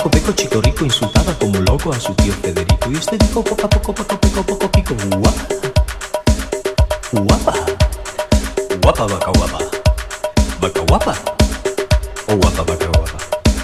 Paco Peco Chico Rico insultaba como un loco a su tío Federico. Y este dijo poco a poco, poco, poco, poco, pico, guapa. Guapa. Guapa, vaca guapa. Vaca guapa. O guapa, vaca guapa.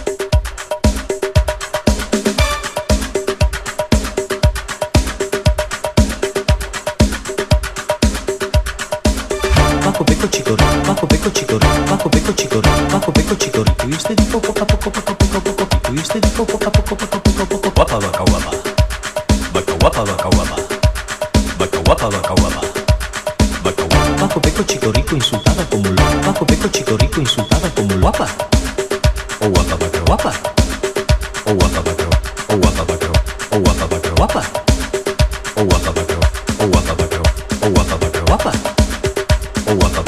Paco Peco Chico Rico, Paco Peco Chico Rico, Paco Peco Chico Rico, Paco Peco Chico Rico. Y este dijo poco a poco, poco, poco, poco, pico. Y este dijo poco a poco, poco, poco, poco, guapa, vaca guapa. Vaca guapa, vaca guapa. Vaca guapa, vaca guapa. Vaca guapa. Paco Peco Chico Rico insultada como loco. Paco Peco Chico Rico insultada como guapa. O guapa, vaca guapa. O guapa, vaca guapa. O guapa, vaca guapa. O guapa, vaca guapa. O guapa, vaca guapa. O guapa, vaca guapa. O guapa, vaca guapa. O guapa.